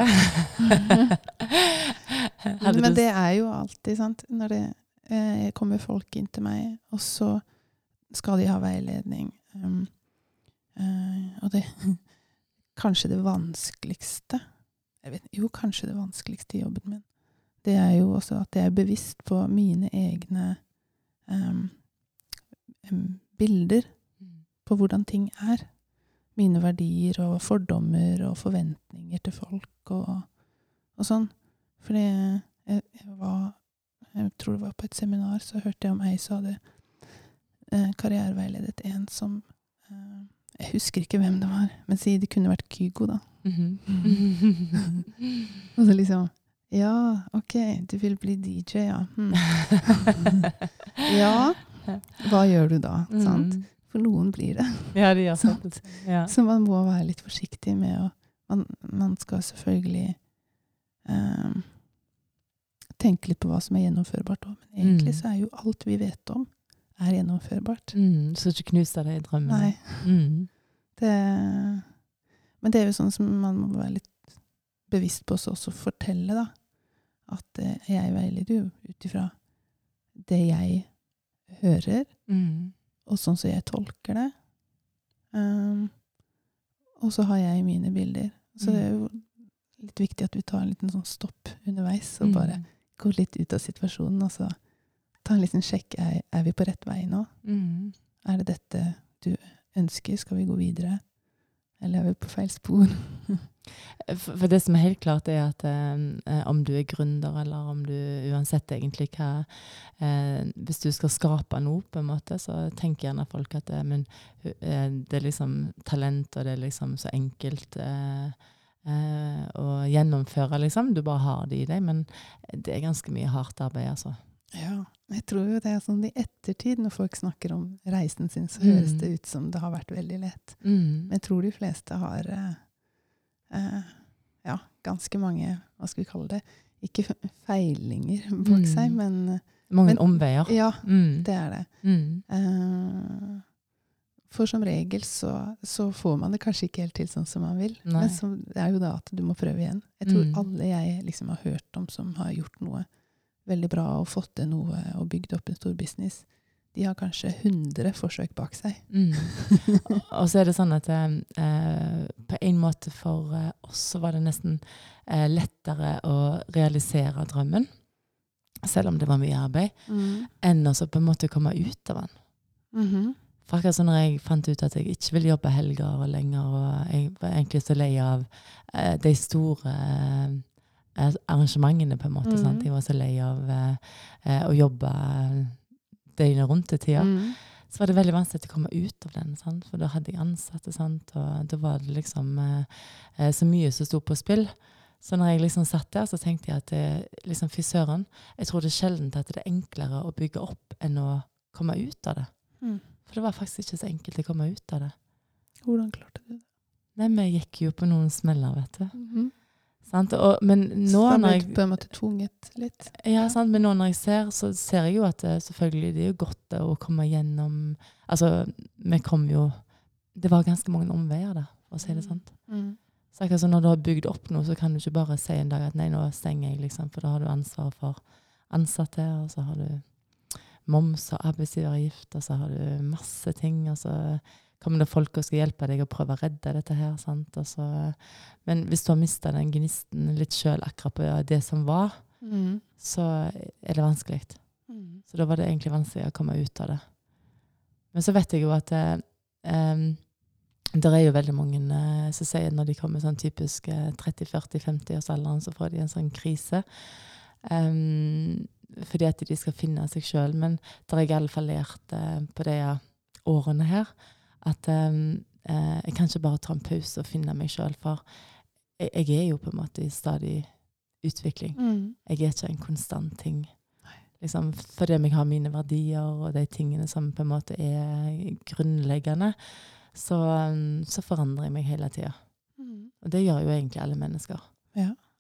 Ja. Men det er jo alltid, sant, når det eh, kommer folk inn til meg, og så skal de ha veiledning. Um, uh, og det kanskje det vanskeligste, jeg vet, jo, kanskje det vanskeligste i jobben min, det er jo også at jeg er bevisst på mine egne um, um, bilder på hvordan ting er. Mine verdier og fordommer og forventninger til folk og, og sånn. Fordi jeg, jeg var, jeg tror det var på et seminar, så hørte jeg om ei som hadde eh, karriereveiledet en som, eh, jeg husker ikke hvem det var, men si det kunne vært Kygo da. Mm-hmm. Og så liksom, ja, ok, du vil bli D J, ja. Hmm. Ja, hva gjør du da, sant? For noen blir det. Ja, det gjør sant. Ja. Så man må være litt forsiktig med å, man, man skal selvfølgelig um, tenke litt på hva som er gjennomførbart også. Men egentlig mm. så er jo alt vi vet om er gjennomførbart. Mm, så ikke knuser det i drømmen. Nei. Mm. Det, men det er jo sånn som man må være litt bevisst på oss også fortelle da, at eh, jeg veileder jo utifra det jeg hører, mm. og sånn som jeg tolker det. Um, og så har jeg mine bilder. Så mm. det er jo litt viktig at vi tar en liten sånn stopp underveis, og mm. bare går litt ut av situasjonen, og så ta en liten sjekk, er, er vi på rett vei nå? Mm. Er det dette du ønsker? Skal vi gå videre? Eller er vi på feil spor? For, for det som er helt klart er at eh, om du er gründer, eller om du uansett egentlig hva, eh, hvis du skal skape noe på en måte, så tenker gjerne folk at det, men, eh, det er liksom talent, og det er liksom så enkelt eh, eh, å gjennomføre, liksom. Du bare har det i deg, men det er ganske mye hardt arbeid, altså. Ja, jeg tror jo det er sånn i ettertid, når folk snakker om reisen sin, så mm. høres det ut som det har vært veldig lett. Mm. Men jeg tror de fleste har eh, eh, ja, ganske mange, hva skal vi kalle det, ikke feilinger bak mm. seg, men mange men, omveier. Ja, mm. det er det. Mm. Eh, for som regel så, så får man det kanskje ikke helt til sånn som man vil. Nei. Men så, det er jo da at du må prøve igjen. Jeg tror mm. alle jeg liksom har hørt om som har gjort noe veldig bra og fått til noe og bygd opp en stor business, de har kanskje hundre forsøk bak seg. Mm. Og så er det sånn at eh, på en måte for eh, oss så var det nesten eh, lettere å realisere drømmen, selv om det var mye arbeid, mm. enn å så på en måte komme ut av den. Mm-hmm. For akkurat sånn når jeg fant ut at jeg ikke ville jobbe helger og lenger, og jeg var egentlig så lei av eh, de store eh, arrangementene på en måte, mm. sant? Jeg var så lei av eh, å jobbe døgnet rundt til tida. Mm. Så var det veldig vanskelig å komme ut av den, sant? For da hadde jeg ansatte, sant? Og da var det liksom eh, så mye som stod på spill. Så når jeg liksom satt der, så tenkte jeg at det, liksom fysøren, jeg tror det er sjeldent at det er enklere å bygge opp enn å komme ut av det. Mm. For det var faktisk ikke så enkelt å komme ut av det. Hvordan klarte du det? Nei, men jeg gikk jo på noen smeller, vet du. Mm-hmm. Sant? Og, men nå så når jeg på en måte tvunget litt. Ja, sant? Men nå når jeg ser, så ser jeg jo at det, selvfølgelig det er jo godt det, å komme gjennom, altså, vi kom jo, det var ganske mange omveier der, for å si det sant. Mm. Så akkurat så når du har bygd opp noe, så kan du ikke bare si en dag at nei, nå stenger jeg, liksom, for da har du ansvar for ansatte, og så har du moms og arbeidsgiveravgift, og så har du masse ting, og så kommer det folk og skal hjelpe deg å prøve å redde dette her, sant? Og så, men hvis du har mistet den gnisten litt selv akkurat på det som var, mm. så er det vanskelig. Mm. Så da var det egentlig vanskelig å komme ut av det. Men så vet jeg jo at eh, um, det er jo veldig mange eh, som sier når de kommer sånn typisk eh, tretti, førti, femti års alderen, så får de en sånn krise. Um, fordi at de skal finne seg selv. Men det har jeg i alle fall lært eh, på de årene her, at um, eh, jeg kan ikke bare ta en pause og finne meg selv, for jeg, jeg er jo på en måte i stadig utvikling. Mm. Jeg er ikke en konstant ting. Liksom, fordi jeg har mine verdier og de tingene som på en måte er grunnleggende, så, um, så forandrer jeg meg hele tiden. Mm. Og det gjør jo egentlig alle mennesker. Ja.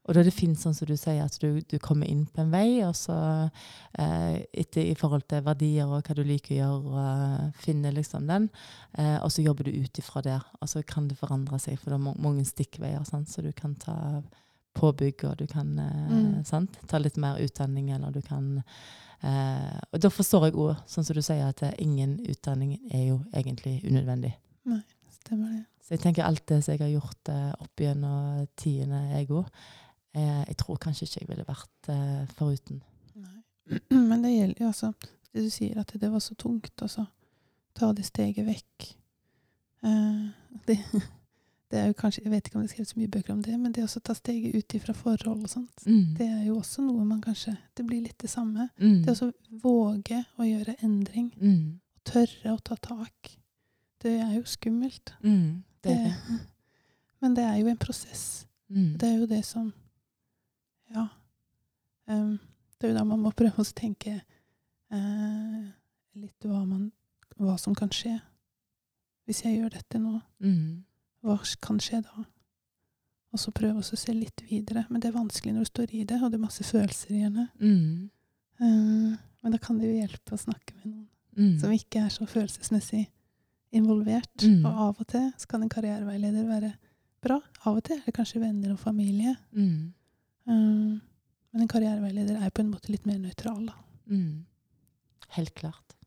Og da er det fint sånn som du sier, at du, du kommer inn på en vei, og så eh, etter, i forhold til verdier og hva du liker å gjøre, og finne liksom den, eh, og så jobber du ut ifra der, og så kan det forandre seg, for det er mange stikkveier, sant? Så du kan ta påbygg, og du kan eh, Mm. sant? Ta litt mer utdanning, eller du kan... Eh, og da forstår jeg også, sånn som du sier, at ingen utdanning er jo egentlig unødvendig. Nei, stemmer det. Så jeg tenker alt det som jeg har gjort eh, opp igjennom tiende jeg også, eh, jeg tror kanskje ikke jeg ville vært eh, foruten. Nei. Men det gjelder jo altså, det du sier at det var så tungt, altså, ta det steget vekk. Eh, det, det er jo kanskje, jeg vet ikke om det er skrevet så mye bøker om det, men det å ta steget ut ifra forhold og sånt, Mm. det er jo også noe man kanskje, det blir litt det samme. Mm. Det å så våge å gjøre endring, Mm. tørre å ta tak, det er jo skummelt. Mm. Det er det. Det, men det er jo en prosess. Mm. Det er jo det som, ja, um, det er jo da man må prøve å tenke eh, litt hva, man, hva som kan skje. Hvis jeg gjør dette nå, Mm. hva kan skje da? Og så prøve å se litt videre. Men det er vanskelig når du står i det, og det er masse følelser gjerne. Mm. Uh, men da kan det jo hjelpe å snakke med noen Mm. som ikke er så følelsesmessig involvert. Mm. Og av og til så kan en karriereveileder være bra. Av og til er det kanskje venner og familie. Mm. Um, men en karriereveileder er på en måte litt mer nøytral. Da. Mm. Helt klart.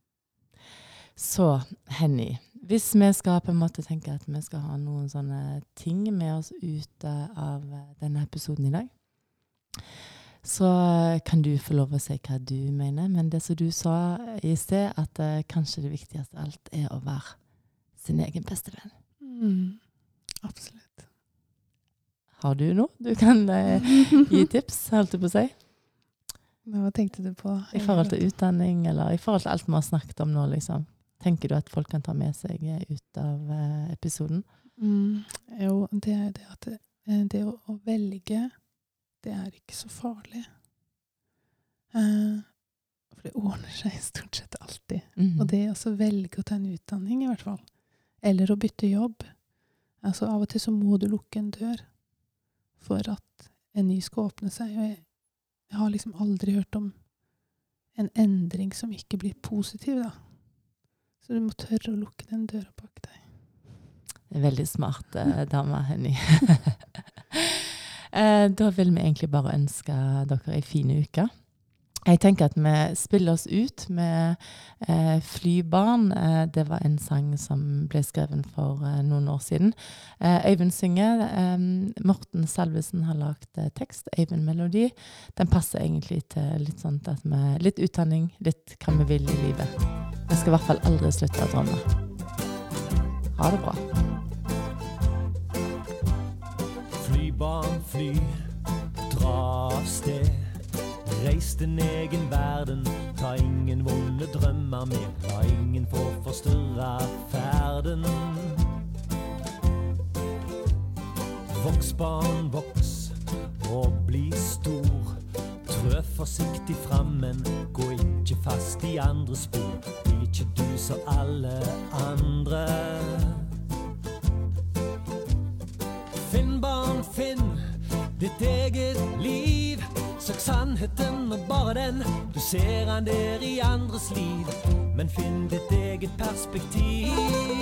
Så, Henny, hvis vi skal på en måte tenke at vi skal ha noen sånne ting med oss ute av denne episoden i dag, så kan du få lov å si hva du mener, men det som du sa i sted, at uh, kanskje det viktigste av alt er å være sin egen beste venn. Mm. Absolutt. Har du noe du kan uh, gi tips, holdt du på å si? Men hva tenkte du på? I forhold til utdanning, eller i forhold til alt vi har snakket om nå, liksom. Tenker du at folk kan ta med seg ut av uh, episoden? Mm. Jo, det er det at det, det å, å velge, det er ikke så farlig. Uh, for det ordner seg stort sett alltid. Mm. Og det å velge å ta en utdanning i hvert fall, eller å bytte jobb. Altså av og til så må du lukke en dør for at en ny skal åpne seg. Og jeg, jeg har liksom aldri hørt om en endring som ikke blir positiv da. Så du må tørre å lukke den døra bak deg. Det er veldig smart, eh, dame, Henny. eh, da vil vi egentlig bare ønske dere en fin uke. Jeg tenker at vi spiller oss ut med eh, Flybarn. Eh, det var en sang som ble skrevet for eh, noen år siden. Eh, Øyvind synger. Eh, Morten Salvesen har lagt eh, tekst. Øyvind melodi. Den passer egentlig til litt sånt at vi, litt utdanning, litt hva vi vil i livet. Vi skal i hvert fall aldri slutte å drømme. Ha det bra. Flybarn, fly, dra av sted. Reis din egen verden, ta ingen vonde drømmer mer. La ingen få forstyrre ferden. Voks barn, voks, og bli stor. Trø forsiktig fram, men gå ikke fast i andre spor. Bli ikke du så alle andre. Finn barn, finn ditt eget liv. Søk sannheten og bare den. Du ser han der i andres liv, men finn ditt eget perspektiv.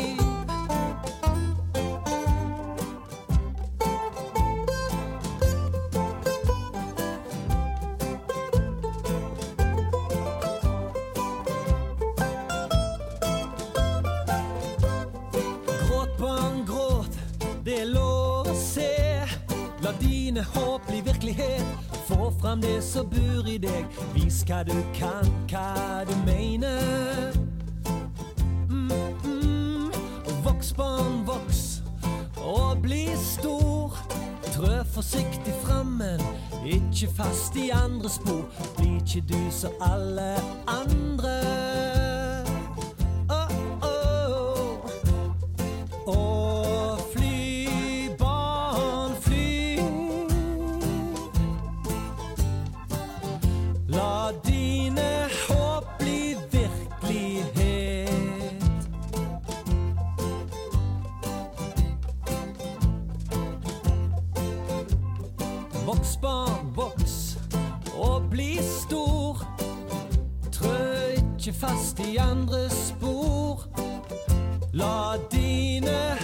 Gråt barn, gråt, det er lov å se. La dine håp bli virkelighet. Få fram det som bor i deg. Vis hva du kan, hva du mener. Mm, mm. Voks barn, voks, og bli stor. Trø forsiktig fram, men ikke fast i andre spor. Bli ikke du så alle andre. Oh, oh. Og fly, barn, fly. La dine håp bli virkelighet. Voks Skogsbarn, voks og bli stor. Trø ikke fast i andre spor. La dine